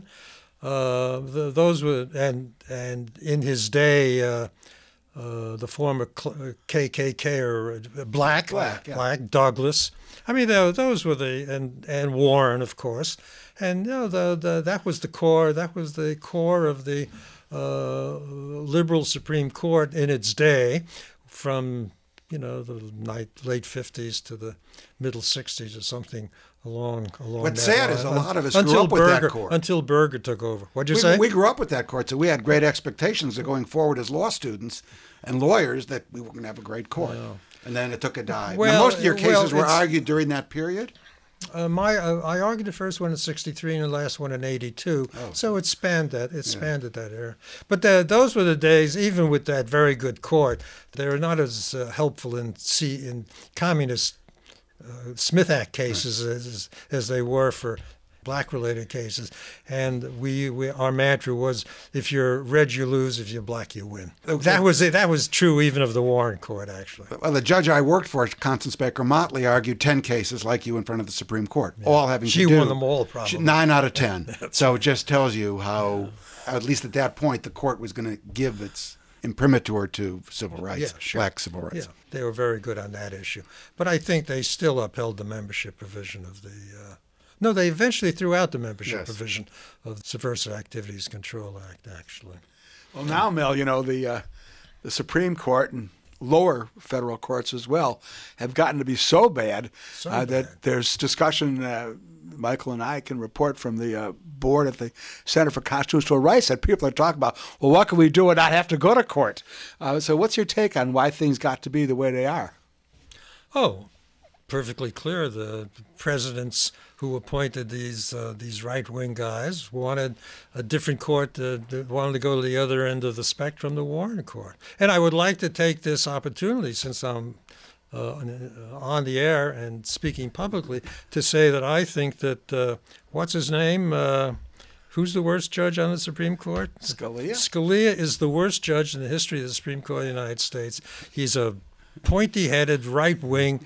uh, the, those were, and and in his day, uh, uh, the former cl- K K K or uh, Black, Black, yeah. Black, Douglas. I mean, tho- those were the, and, and Warren, of course. And you know, the, the, that was the core, that was the core of the uh, liberal Supreme Court in its day, from you know the night, late fifties to the middle sixties or something along along. What's that sad line. is a lot of us until grew up with that Berger, court. Until Berger took over. What'd you we, say? we grew up with that court, so we had great expectations of going forward as law students and lawyers that we were going to have a great court. And then it took a dive. Well, now, most of your well, cases were it's- argued during that period? Uh, my, uh, I argued the first one in sixty-three and the last one in eighty-two. Oh. So it spanned that. It spanned at that era. But the, those were the days. Even with that very good court, they were not as uh, helpful in see in communist uh, Smith Act cases as as they were for black-related cases. And we, we our mantra was: if you're red, you lose; if you're black, you win. Okay. That was it. That was true even of the Warren Court, actually. Well, the judge I worked for, Constance Baker Motley, argued ten cases like you in front of the Supreme Court, all having She to do. won them all, probably. She- Nine out of ten. So it just tells you how, at least at that point, the court was going to give its imprimatur to civil rights, Yeah, sure. black civil rights. Yeah, they were very good on that issue. But I think they still upheld the membership provision of the. Uh, no, they eventually threw out the membership Yes. provision of the Subversive Activities Control Act, actually. Well, now, Mel, you know, the uh, the Supreme Court and lower federal courts as well have gotten to be so bad, So uh, bad. that there's discussion. Uh, Michael and I can report from the uh, board at the Center for Constitutional Rights that people are talking about, well, what can we do and not have to go to court? Uh, so what's your take on why things got to be the way they are? Oh, perfectly clear. The presidents who appointed these uh, these right wing guys wanted a different court, to, to- wanted to go to the other end of the spectrum, the Warren Court. And I would like to take this opportunity, since I'm uh, on on the air and speaking publicly, to say that I think that uh, what's his name? Uh, Who's the worst judge on the Supreme Court? Scalia? Scalia is the worst judge in the history of the Supreme Court of the United States. He's a pointy-headed, right-wing.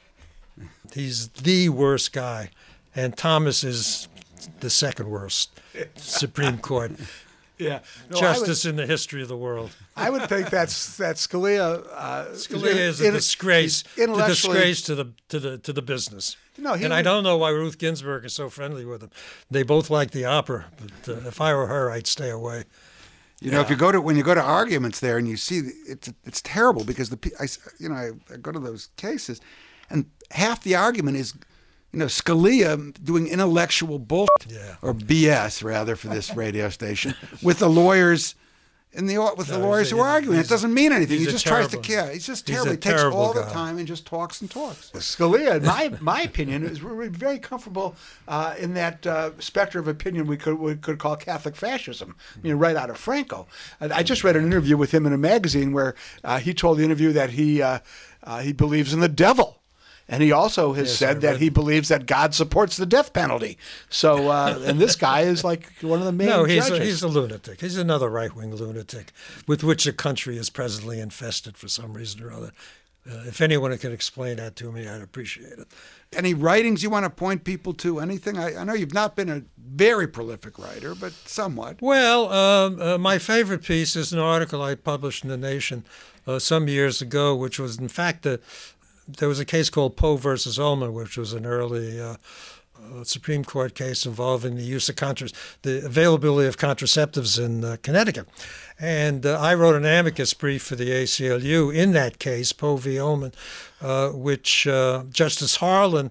He's the worst guy. And Thomas is the second worst Supreme Court Yeah, no, justice in the history of the world. I would, I would think that's that Scalia. Uh, Scalia is a in- disgrace, he's a intellectually- disgrace to the to the to the business. No, he and I would- don't know why Ruth Ginsburg is so friendly with him. They both like the opera, but uh, if I were her, I'd stay away. You know, if you go to when you go to arguments there and you see it's it's terrible because the pe- I, s- you know I, I go to those cases, and half the argument is, you know, Scalia doing intellectual bullshit Yeah. or B S rather for this radio station with the lawyers in the with the No, lawyers he's a- who are arguing. It he's a- doesn't mean anything. He he's a just tries to terrible- care. He's just he's terrible. a He takes terrible all the guy. time and just talks and talks. Scalia, in my my opinion, is really very comfortable uh, in that uh, spectrum of opinion we could we could call Catholic fascism. I mean, right out of Franco. And I just read an interview with him in a magazine where uh, he told the interview that he uh, uh, he believes in the devil. And he also has Yes, said I that read- he believes that God supports the death penalty. So, uh, and this guy is like one of the main No, he's a, judges. he's a lunatic. He's another right-wing lunatic with which the country is presently infested for some reason or other. Uh, if anyone can explain that to me, I'd appreciate it. Any writings you want to point people to? Anything? I, I know you've not been a very prolific writer, but somewhat. Well, um, uh, my favorite piece is an article I published in The Nation uh, some years ago, which was, in fact, the, there was a case called Poe versus Ullman, which was an early uh, uh, Supreme Court case involving the use of contra- the availability of contraceptives in uh, Connecticut. And uh, I wrote an amicus brief for the A C L U in that case, Poe v. Ullman, uh, which uh, Justice Harlan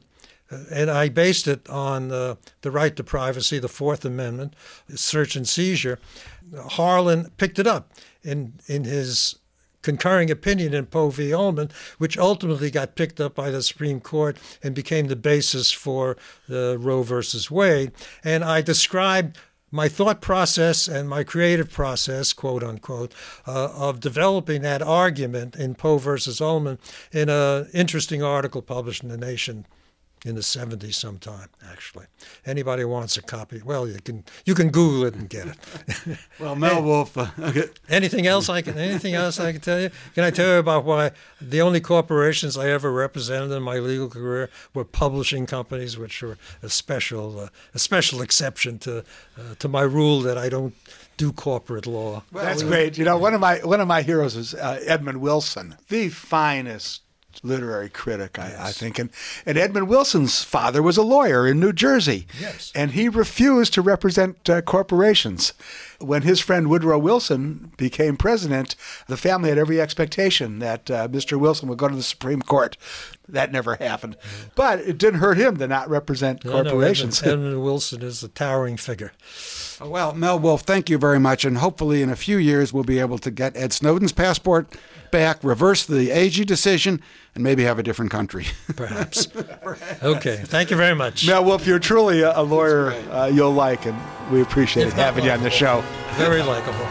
And I based it on uh, the right to privacy, the Fourth Amendment, search and seizure. Harlan picked it up in in his concurring opinion in Poe v. Ullman, which ultimately got picked up by the Supreme Court and became the basis for the Roe versus Wade. And I described my thought process and my creative process, quote unquote, uh, of developing that argument in Poe versus Ullman in an interesting article published in The Nation in the seventies sometime, actually. Anybody wants a copy, well, you can you can Google it and get it. Well, Mel Wolf. Uh, okay. Anything else I can anything else I can tell you? Can I tell you about why the only corporations I ever represented in my legal career were publishing companies, which were a special uh, a special exception to uh, to my rule that I don't do corporate law. Well, that's great. You know, one of my one of my heroes is uh, Edmund Wilson, the finest literary critic, I, yes. I think. And, and Edmund Wilson's father was a lawyer in New Jersey. Yes. And he refused to represent uh, corporations. When his friend Woodrow Wilson became president, the family had every expectation that uh, Mister Wilson would go to the Supreme Court. That never happened. Mm. But it didn't hurt him to not represent no, corporations. No, Edmund, Edmund Wilson is a towering figure. Well, Mel Wolf, thank you very much. And hopefully in a few years we'll be able to get Ed Snowden's passport back, reverse the A G decision, and maybe have a different country. Perhaps. Okay. Thank you very much. Mel Wolf, you're truly a, a lawyer uh, you'll like, and we appreciate if having you on the show. Very likable.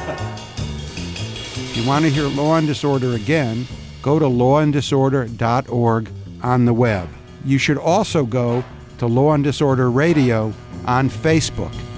If you want to hear Law and Disorder again, go to law and disorder dot org on the web. You should also go to Law and Disorder Radio on Facebook.